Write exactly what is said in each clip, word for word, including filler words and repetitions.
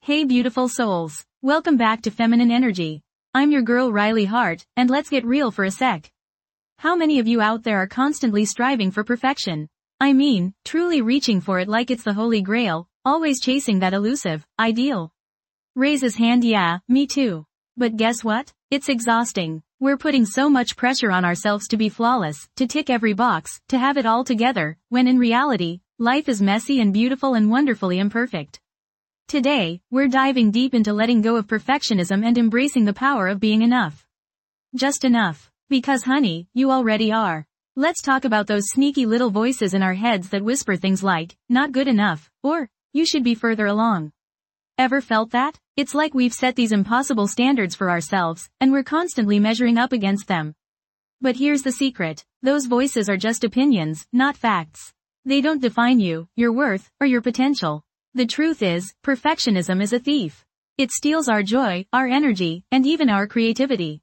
Hey beautiful souls. Welcome back to Feminine Energy. I'm your girl Riley Hart, and let's get real for a sec. How many of you out there are constantly striving for perfection? I mean, truly reaching for it like it's the holy grail, always chasing that elusive ideal. Raise his hand. Yeah, me too. But guess what? It's exhausting. We're putting so much pressure on ourselves to be flawless, to tick every box, to have it all together, when in reality, life is messy and beautiful and wonderfully imperfect. Today, we're diving deep into letting go of perfectionism and embracing the power of being enough. Just enough. Because honey, you already are. Let's talk about those sneaky little voices in our heads that whisper things like, not good enough, or, you should be further along. Ever felt that? It's like we've set these impossible standards for ourselves, and we're constantly measuring up against them. But here's the secret. Those voices are just opinions, not facts. They don't define you, your worth, or your potential. The truth is, perfectionism is a thief. It steals our joy, our energy, and even our creativity.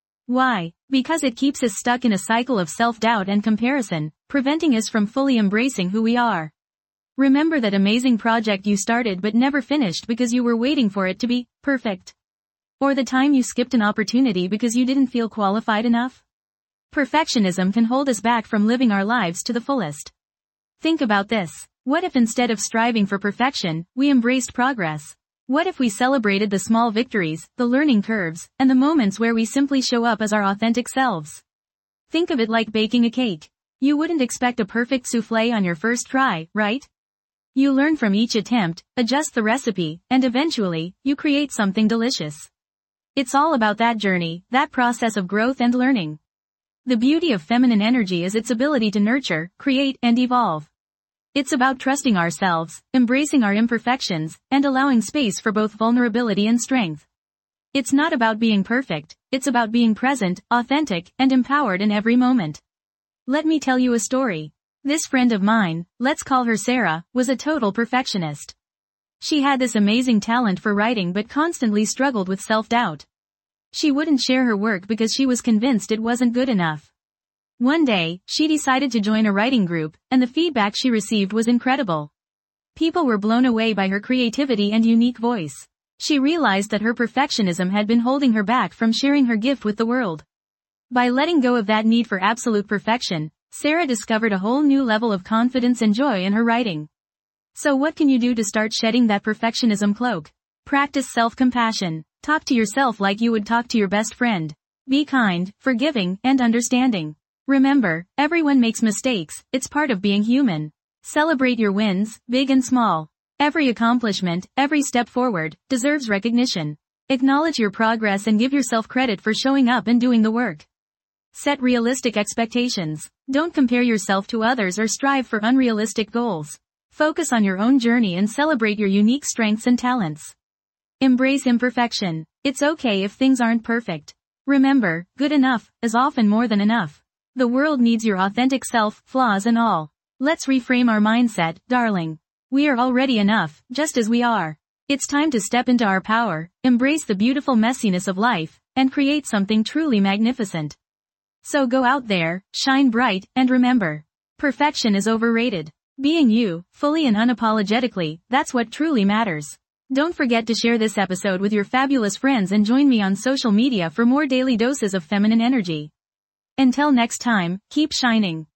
Why? Because it keeps us stuck in a cycle of self-doubt and comparison, preventing us from fully embracing who we are. Remember that amazing project you started but never finished because you were waiting for it to be perfect? Or the time you skipped an opportunity because you didn't feel qualified enough? Perfectionism can hold us back from living our lives to the fullest. Think about this. What if instead of striving for perfection, we embraced progress? What if we celebrated the small victories, the learning curves, and the moments where we simply show up as our authentic selves? Think of it like baking a cake. You wouldn't expect a perfect souffle on your first try, right? You learn from each attempt, adjust the recipe, and eventually, you create something delicious. It's all about that journey, that process of growth and learning. The beauty of feminine energy is its ability to nurture, create, and evolve. It's about trusting ourselves, embracing our imperfections, and allowing space for both vulnerability and strength. It's not about being perfect, it's about being present, authentic, and empowered in every moment. Let me tell you a story. This friend of mine, let's call her Sarah, was a total perfectionist. She had this amazing talent for writing but constantly struggled with self-doubt. She wouldn't share her work because she was convinced it wasn't good enough. One day, she decided to join a writing group, and the feedback she received was incredible. People were blown away by her creativity and unique voice. She realized that her perfectionism had been holding her back from sharing her gift with the world. By letting go of that need for absolute perfection, Sarah discovered a whole new level of confidence and joy in her writing. So what can you do to start shedding that perfectionism cloak? Practice self-compassion. Talk to yourself like you would talk to your best friend. Be kind, forgiving, and understanding. Remember, everyone makes mistakes, it's part of being human. Celebrate your wins, big and small. Every accomplishment, every step forward, deserves recognition. Acknowledge your progress and give yourself credit for showing up and doing the work. Set realistic expectations. Don't compare yourself to others or strive for unrealistic goals. Focus on your own journey and celebrate your unique strengths and talents. Embrace imperfection. It's okay if things aren't perfect. Remember, good enough is often more than enough. The world needs your authentic self, flaws and all. Let's reframe our mindset, darling. We are already enough, just as we are. It's time to step into our power, embrace the beautiful messiness of life, and create something truly magnificent. So go out there, shine bright, and remember, perfection is overrated. Being you, fully and unapologetically, that's what truly matters. Don't forget to share this episode with your fabulous friends and join me on social media for more daily doses of feminine energy. Until next time, keep shining.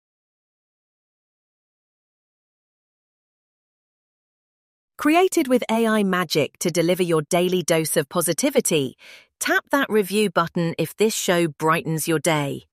Created with A I magic to deliver your daily dose of positivity, tap that review button if this show brightens your day.